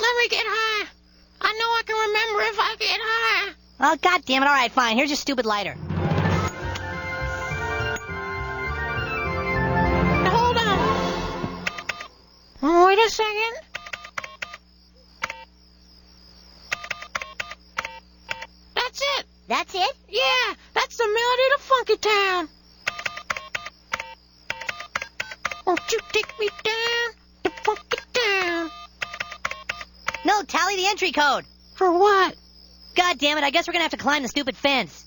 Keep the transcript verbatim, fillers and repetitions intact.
Let me get high. I know I can remember if I get high. Oh, God damn it. All right, fine. Here's your stupid lighter. Hold on. Wait a second. That's it. That's it? Yeah, that's the melody to Funky Town. Won't you take me down to Funky Town? No, tally the entry code. For what? God damn it, I guess we're gonna have to climb the stupid fence.